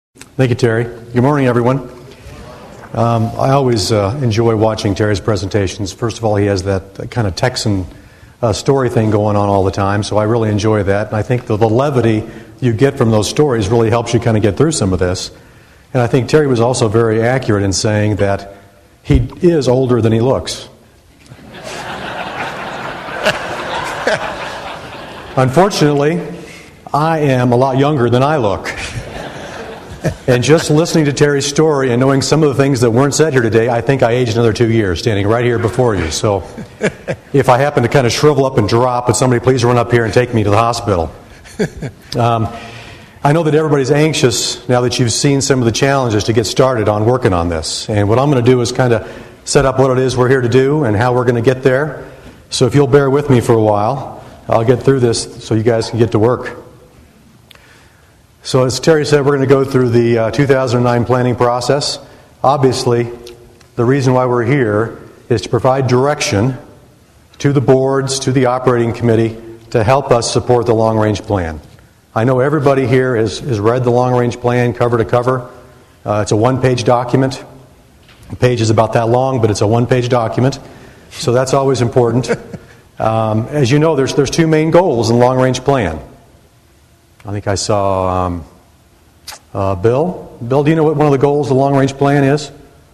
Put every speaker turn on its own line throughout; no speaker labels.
Thank you, Terry. Good morning, everyone. I always enjoy watching Terry's presentations. First of all, he has that kind of Texan story thing going on all the time, so I really enjoy that. And I think the levity you get from those stories really helps you kind of get through some of this. And I think Terry was also very accurate in saying that he is older than he looks. Unfortunately, I am a lot younger than I look. And just listening to Terry's story and knowing some of the things that weren't said here today, I think I aged another 2 years standing right here before you. So if I happen to kind of shrivel up and drop, would somebody please run up here and take me to the hospital? I know that everybody's anxious now that you've seen some of the challenges to get started on working on this. And what I'm going to do is kind of set up what it is we're here to do and how we're going to get there. So if you'll bear with me for a while, I'll get through this so you guys can get to work. So as Terry said, we're going to go through the 2009 planning process. Obviously, the reason why we're here is to provide direction to the boards, to the operating committee, to help us support the long-range plan. I know everybody here has read the long-range plan cover to cover. It's a one-page document. The page is about that long, but it's a one-page document. So that's always important. As you know, there's two main goals in the long-range plan. I think I saw Bill. Bill, do you know what one of the goals of the long-range plan is?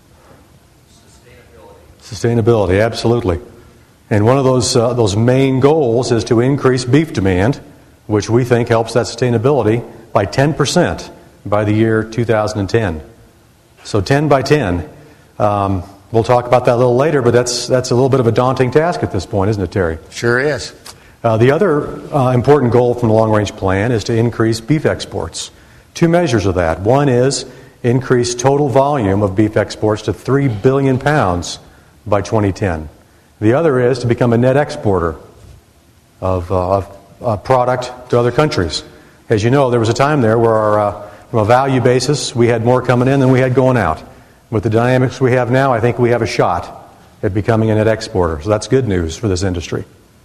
Sustainability, absolutely. And one of those main goals is to increase beef demand, which we think helps that sustainability by 10% by the year 2010. So 10 by 10. We'll talk about that a little later, but that's a little bit of a daunting task at this point, isn't it, Terry?
Sure is.
The other important goal from the long-range plan is to increase beef exports. Two measures of that. One is increase total volume of beef exports to 3 billion pounds by 2010. The other is to become a net exporter of product to other countries. As you know, there was a time there where from a value basis, we had more coming in than we had going out. With the dynamics we have now, I think we have a shot at becoming a net exporter. So that's good news for this industry.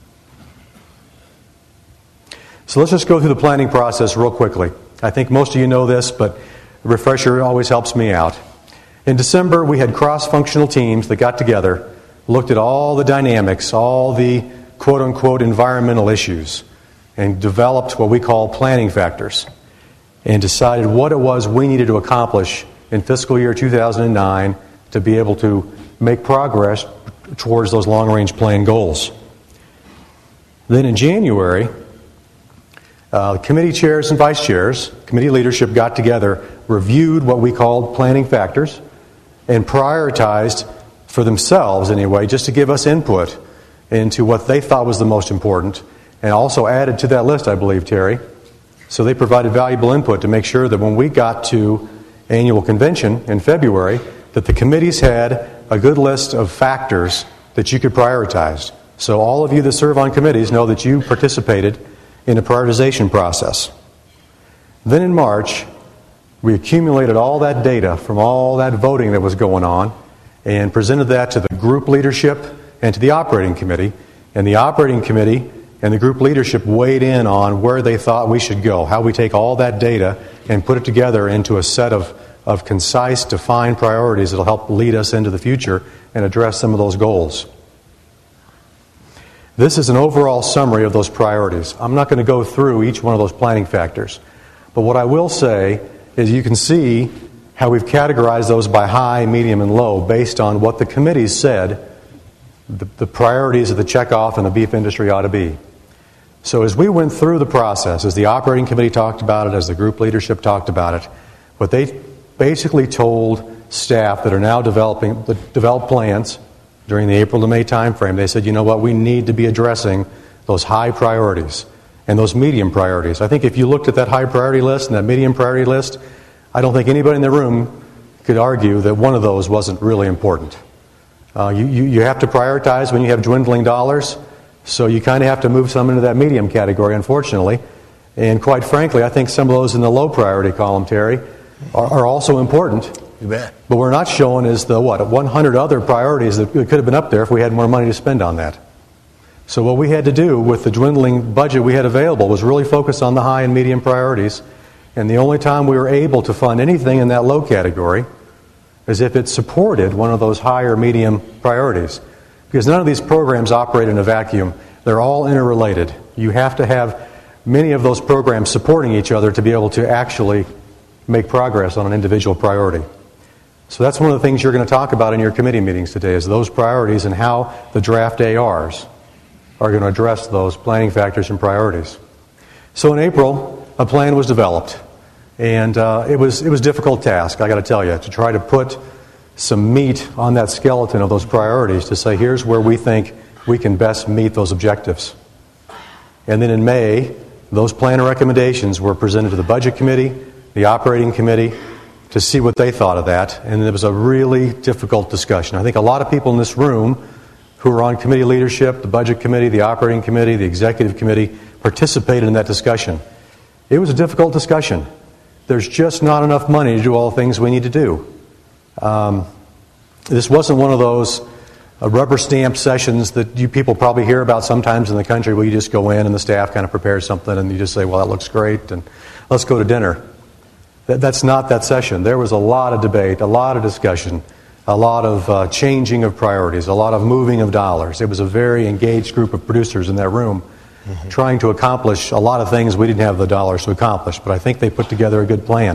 So let's just go through the planning process real quickly. I think most of you know this, but a refresher always helps me out. In December, we had cross-functional teams that got together, looked at all the dynamics, all the quote-unquote environmental issues, and developed what we call planning factors, and decided what it was we needed to accomplish in fiscal year 2009 to be able to make progress towards those long-range plan goals. Then in January, committee chairs and vice chairs, committee leadership got together, reviewed what we called planning factors, and prioritized for themselves anyway, just to give us input into what they thought was the most important, and also added to that list, I believe, Terry. So they provided valuable input to make sure that when we got to annual convention in February, that the committees had a good list of factors that you could prioritize. So all of you that serve on committees know that you participated in a prioritization process. Then in March, we accumulated all that data from all that voting that was going on and presented that to the group leadership and to the operating committee. And the operating committee and the group leadership weighed in on where they thought we should go, how we take all that data and put it together into a set of concise, defined priorities that will help lead us into the future and address some of those goals. This is an overall summary of those priorities. I'm not going to go through each one of those planning factors. But what I will say is you can see how we've categorized those by high, medium, and low based on what the committees said the priorities of the checkoff in the beef industry ought to be. So as we went through the process, as the operating committee talked about it, as the group leadership talked about it, what they basically told staff that are now develop plans during the April to May time frame, they said, you know what, we need to be addressing those high priorities and those medium priorities. I think if you looked at that high priority list and that medium priority list, I don't think anybody in the room could argue that one of those wasn't really important. You have to prioritize when you have dwindling dollars, so you kind of have to move some into that medium category, unfortunately. And quite frankly, I think some of those in the low priority column, Terry, are also important.
You bet.
But we're not showing is the 100 other priorities that could have been up there if we had more money to spend on that. So what we had to do with the dwindling budget we had available was really focus on the high and medium priorities And the only time we were able to fund anything in that low category is if it supported one of those higher medium priorities. Because none of these programs operate in a vacuum. They're all interrelated. You have to have many of those programs supporting each other to be able to actually make progress on an individual priority. So that's one of the things you're going to talk about in your committee meetings today, is those priorities and how the draft ARs are going to address those planning factors and priorities. So in April, a plan was developed, and it was a difficult task, I got to tell you, to try to put some meat on that skeleton of those priorities to say, here's where we think we can best meet those objectives. And then in May, those plan recommendations were presented to the Budget Committee, the Operating Committee, to see what they thought of that. And it was a really difficult discussion. I think a lot of people in this room who were on committee leadership, the Budget Committee, the Operating Committee, the Executive Committee, participated in that discussion. It was a difficult discussion. There's just not enough money to do all the things we need to do. This wasn't one of those rubber stamp sessions that you people probably hear about sometimes in the country where you just go in and the staff kind of prepares something and you just say, well, that looks great, and let's go to dinner. That's not that session. There was a lot of debate, a lot of discussion, a lot of changing of priorities, a lot of moving of dollars. It was a very engaged group of producers in that room trying to accomplish a lot of things we didn't have the dollars to accomplish, but I think they put together a good plan.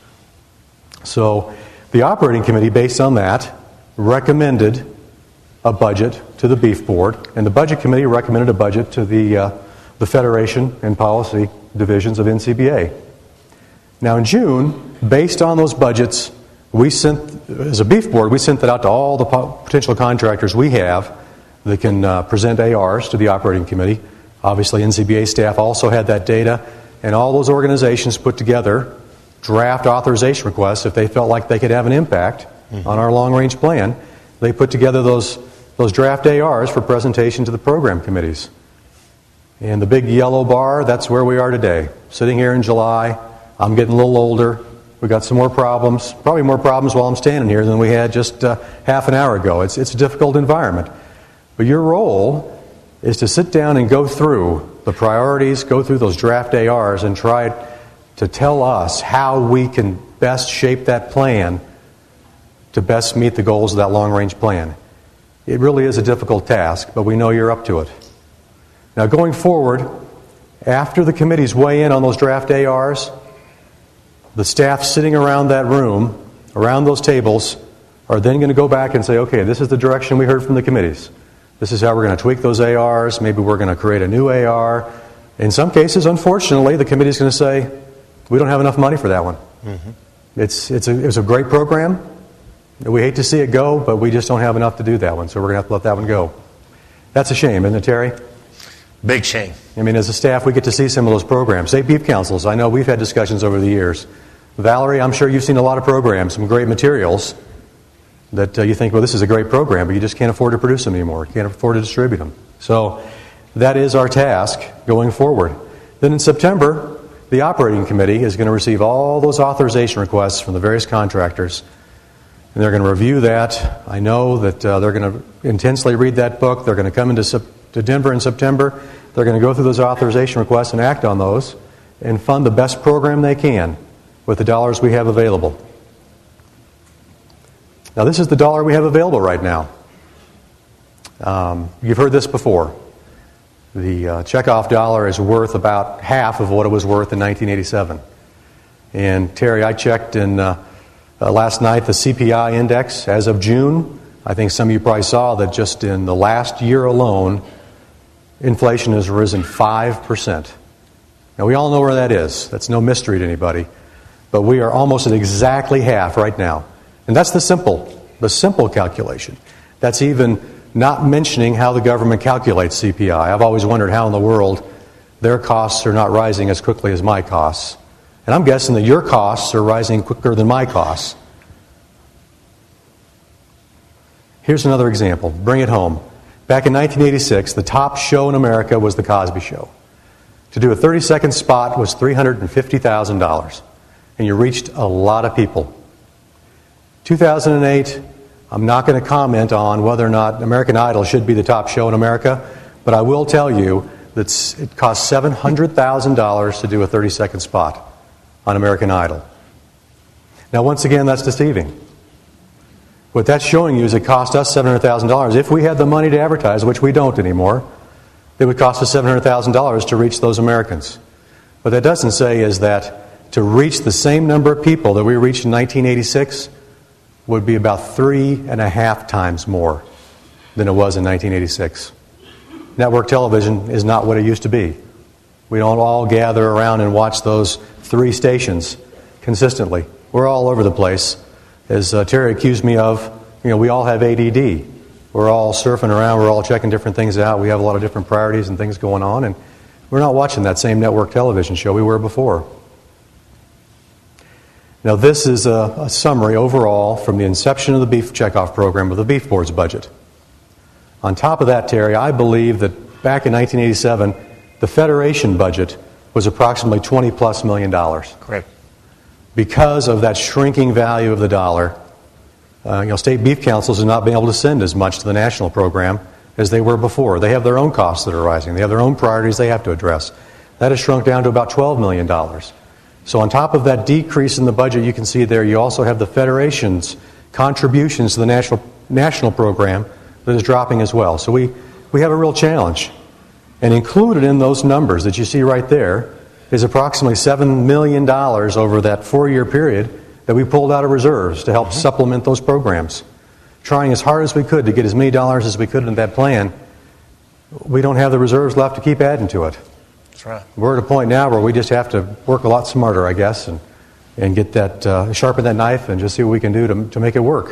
So the Operating Committee, based on that, recommended a budget to the Beef Board, and the Budget Committee recommended a budget to the Federation and Policy Divisions of NCBA. Now in June, based on those budgets, we sent, as a Beef Board, we sent that out to all the potential contractors we have that can present ARs to the Operating Committee. Obviously, NCBA staff also had that data, and all those organizations put together draft authorization requests if they felt like they could have an impact on our long-range plan. They put together those draft ARs for presentation to the program committees. And the big yellow bar, that's where we are today. Sitting here in July, I'm getting a little older. We've got some more problems, probably more problems while I'm standing here than we had just half an hour ago. It's a difficult environment. But your role is to sit down and go through the priorities, go through those draft ARs, and try to tell us how we can best shape that plan to best meet the goals of that long-range plan. It really is a difficult task, but we know you're up to it. Now, going forward, after the committees weigh in on those draft ARs, the staff sitting around that room, around those tables, are then going to go back and say, okay, this is the direction we heard from the committees. This is how we're going to tweak those ARs. Maybe we're going to create a new AR. In some cases, unfortunately, the committee is going to say, we don't have enough money for that one. It's a great program. We hate to see it go, but we just don't have enough to do that one, so we're going to have to let that one go. That's a shame, isn't it, Terry?
Big shame.
I mean, as a staff, we get to see some of those programs. State beef councils, I know we've had discussions over the years. Valerie, I'm sure you've seen a lot of programs, some great materials that you think, well, this is a great program, but you just can't afford to produce them anymore. You can't afford to distribute them. So that is our task going forward. Then in September, the Operating Committee is going to receive all those authorization requests from the various contractors, and they're going to review that. I know that they're going to intensely read that book. They're going to come to Denver in September. They're going to go through those authorization requests and act on those and fund the best program they can with the dollars we have available. Now, this is the dollar we have available right now. You've heard this before. The checkoff dollar is worth about half of what it was worth in 1987. And Terry, I checked in last night the CPI index as of June. I think some of you probably saw that just in the last year alone, inflation has risen 5%. Now, we all know where that is. That's no mystery to anybody. But we are almost at exactly half right now. And that's the simple calculation. That's even not mentioning how the government calculates CPI. I've always wondered how in the world their costs are not rising as quickly as my costs. And I'm guessing that your costs are rising quicker than my costs. Here's another example. Bring it home. Back in 1986, the top show in America was The Cosby Show. To do a 30-second spot was $350,000. And you reached a lot of people. 2008, I'm not going to comment on whether or not American Idol should be the top show in America, but I will tell you that it cost $700,000 to do a 30-second spot on American Idol. Now, once again, that's deceiving. What that's showing you is it cost us $700,000. If we had the money to advertise, which we don't anymore, it would cost us $700,000 to reach those Americans. What that doesn't say is that to reach the same number of people that we reached in 1986 would be about 3.5 times more than it was in 1986. Network television is not what it used to be. We don't all gather around and watch those 3 stations consistently. We're all over the place. As Terry accused me of, we all have ADD. We're all surfing around. We're all checking different things out. We have a lot of different priorities and things going on, and we're not watching that same network television show we were before. Now, this is a summary overall from the inception of the beef checkoff program of the Beef Board's budget. On top of that, Terry, I believe that back in 1987, the Federation budget was approximately $20+ million.
Correct.
Because of that shrinking value of the dollar, state beef councils have not been able to send as much to the national program as they were before. They have their own costs that are rising. They have their own priorities they have to address. That has shrunk down to about $12 million. So on top of that decrease in the budget you can see there, you also have the Federation's contributions to the national program that is dropping as well. So we have a real challenge. And included in those numbers that you see right there is approximately $7 million over that 4-year period that we pulled out of reserves to help supplement those programs. Trying as hard as we could to get as many dollars as we could in that plan, we don't have the reserves left to keep adding to it.
That's right.
We're at a point now where we just have to work a lot smarter, I guess, and get that, sharpen that knife and just see what we can do to make it work.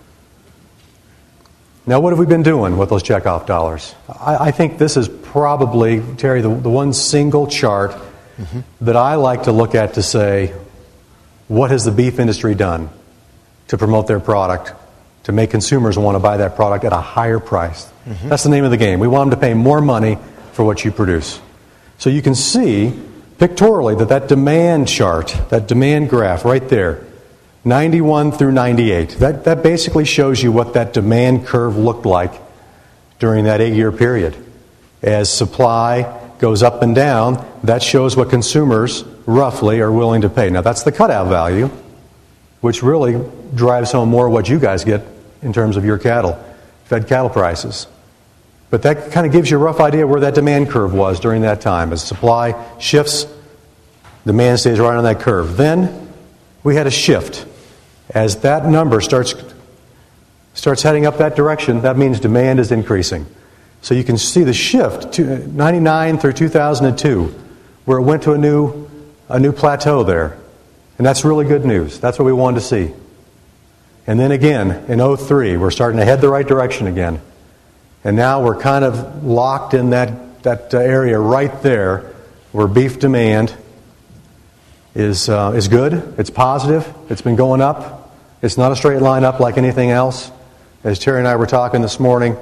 Now, what have we been doing with those checkoff dollars? I think this is probably, Terry, the one single chart that I like to look at to say, what has the beef industry done to promote their product, to make consumers want to buy that product at a higher price? That's the name of the game. We want them to pay more money for what you produce. So you can see pictorially that demand chart, that demand graph right there, 91 through 98, that basically shows you what that demand curve looked like during that 8-year period. As supply goes up and down, that shows what consumers roughly are willing to pay. Now that's the cutout value, which really drives home more what you guys get in terms of your cattle, fed cattle prices. But that kind of gives you a rough idea where that demand curve was during that time. As supply shifts, demand stays right on that curve. Then we had a shift. As that number starts heading up that direction, that means demand is increasing. So you can see the shift to 99 through 2002, where it went to a new plateau there. And that's really good news. That's what we wanted to see. And then again, in 2003, we're starting to head the right direction again. And now we're kind of locked in that area right there where beef demand is good. It's positive. It's been going up. It's not a straight line up like anything else. As Terry and I were talking this morning,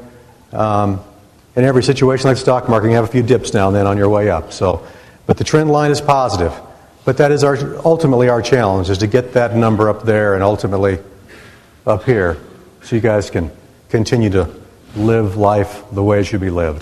in every situation like the stock market, you have a few dips now and then on your way up. But the trend line is positive. But that is ultimately our challenge, is to get that number up there and ultimately up here so you guys can continue to live life the way it should be lived.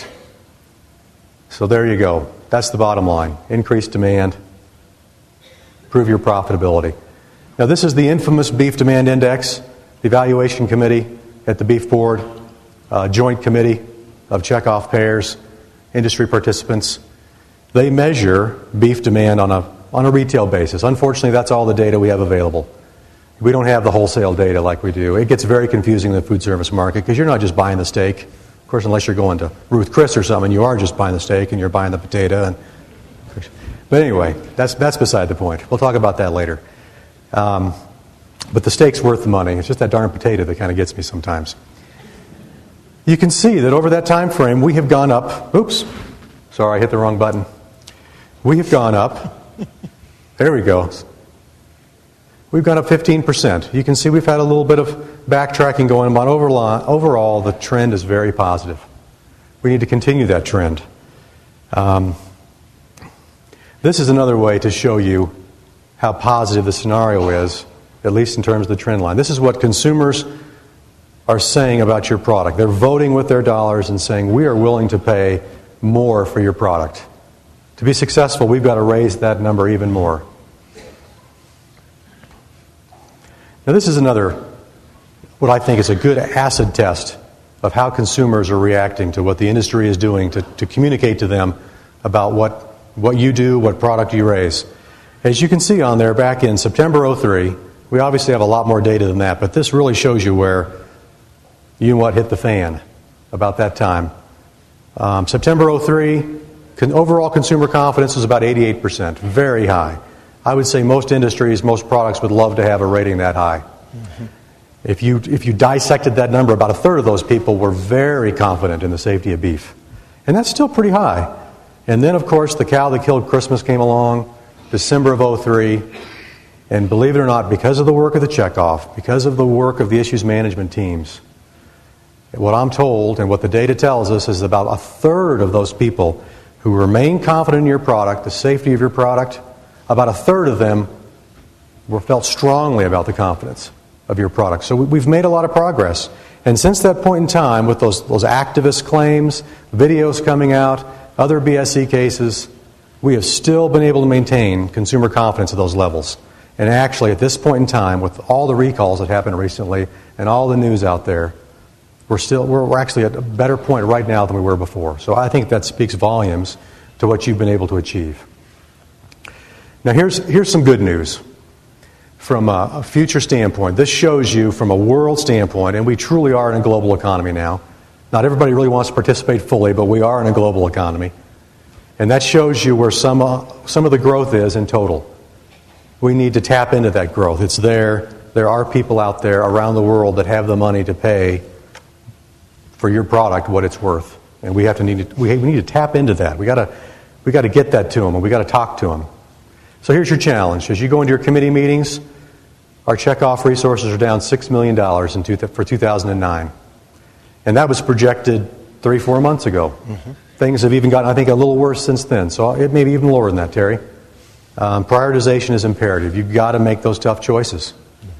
So there you go. That's the bottom line. Increased demand. Improve your profitability. Now this is the infamous Beef Demand Index, the evaluation committee at the Beef Board, joint committee of checkoff payers, industry participants. They measure beef demand on a retail basis. Unfortunately, that's all the data we have available. We don't have the wholesale data like we do. It gets very confusing in the food service market because you're not just buying the steak. Of course, unless you're going to Ruth Chris or something, you are just buying the steak and you're buying the potato. But anyway, that's beside the point. We'll talk about that later. But the steak's worth the money. It's just that darn potato that kind of gets me sometimes. You can see that over that time frame, we have gone up. Oops. Sorry, I hit the wrong button. We have gone up. There we go. We've gone up 15%. You can see we've had a little bit of backtracking going on. Overall, the trend is very positive. We need to continue that trend. This is another way to show you how positive the scenario is, at least in terms of the trend line. This is what consumers are saying about your product. They're voting with their dollars and saying, we are willing to pay more for your product. To be successful, we've got to raise that number even more. Now this is another, what I think is a good acid test of how consumers are reacting to what the industry is doing to communicate to them about what you do, what product you raise. As you can see on there, back in September 03, we obviously have a lot more data than that, but this really shows you where you know what hit the fan about that time. September 03, overall consumer confidence was about 88%, very high. I would say most industries, most products would love to have a rating that high. Mm-hmm. If you dissected that number, about a third of those people were very confident in the safety of beef. And that's still pretty high. And then, of course, the cow that killed Christmas came along, December of 03. And believe it or not, because of the work of the checkoff, because of the work of the issues management teams, what I'm told and what the data tells us is about a third of those people who remain confident in your product, the safety of your product, about a third of them felt strongly about the confidence of your product. So we've made a lot of progress. And since that point in time, with those activist claims, videos coming out, other BSE cases, we have still been able to maintain consumer confidence at those levels. And actually, at this point in time, with all the recalls that happened recently and all the news out there, we're actually at a better point right now than we were before. So I think that speaks volumes to what you've been able to achieve. Now here's some good news from a future standpoint. This shows you from a world standpoint, and we truly are in a global economy now. Not everybody really wants to participate fully, but we are in a global economy. And that shows you where some of the growth is in total. We need to tap into that growth. It's there. There are people out there around the world that have the money to pay for your product what it's worth. And we need to tap into that. We got to get that to them, and we got to talk to them. So here's your challenge. As you go into your committee meetings, our checkoff resources are down $6 million for 2009. And that was projected 3-4 months ago. Mm-hmm. Things have even gotten, I think, a little worse since then. So it may be even lower than that, Terry. Prioritization is imperative. You've got to make those tough choices.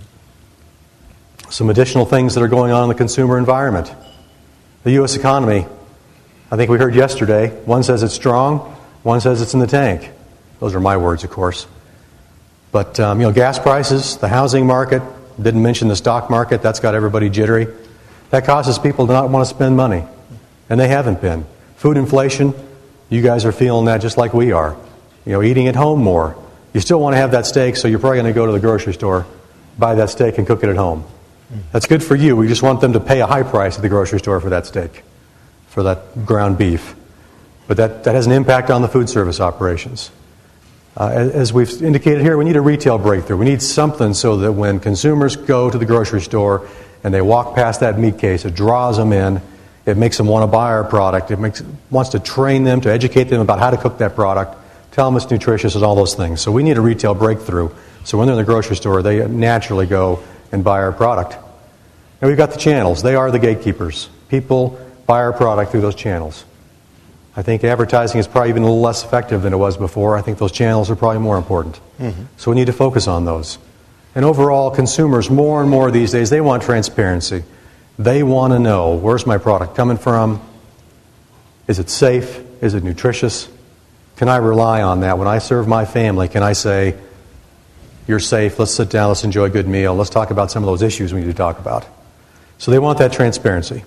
Mm-hmm. Some additional things that are going on in the consumer environment. The U.S. economy, I think we heard yesterday, one says it's strong, one says it's in the tank. Those are my words, of course. But, gas prices, the housing market, didn't mention the stock market, that's got everybody jittery. That causes people to not want to spend money, and they haven't been. Food inflation, you guys are feeling that just like we are. Eating at home more. You still want to have that steak, so you're probably going to go to the grocery store, buy that steak, and cook it at home. That's good for you. We just want them to pay a high price at the grocery store for that steak, for that ground beef. But that has an impact on the food service operations. As we've indicated here, we need a retail breakthrough. We need something so that when consumers go to the grocery store and they walk past that meat case, it draws them in, it makes them want to buy our product, wants to train them, to educate them about how to cook that product, tell them it's nutritious and all those things. So we need a retail breakthrough. So when they're in the grocery store, they naturally go and buy our product. And we've got the channels. They are the gatekeepers. People buy our product through those channels. I think advertising is probably even a little less effective than it was before. I think those channels are probably more important. Mm-hmm. So we need to focus on those. And overall, consumers, more and more these days, they want transparency. They want to know, where's my product coming from? Is it safe? Is it nutritious? Can I rely on that? When I serve my family, can I say, you're safe, let's sit down, let's enjoy a good meal, let's talk about some of those issues we need to talk about. So they want that transparency.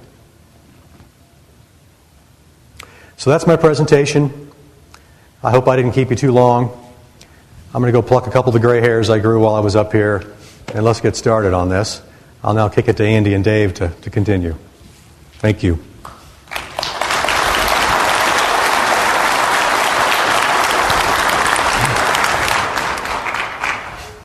So that's my presentation. I hope I didn't keep you too long. I'm going to go pluck a couple of the gray hairs I grew while I was up here, and let's get started on this. I'll now kick it to Andy and Dave to continue. Thank you.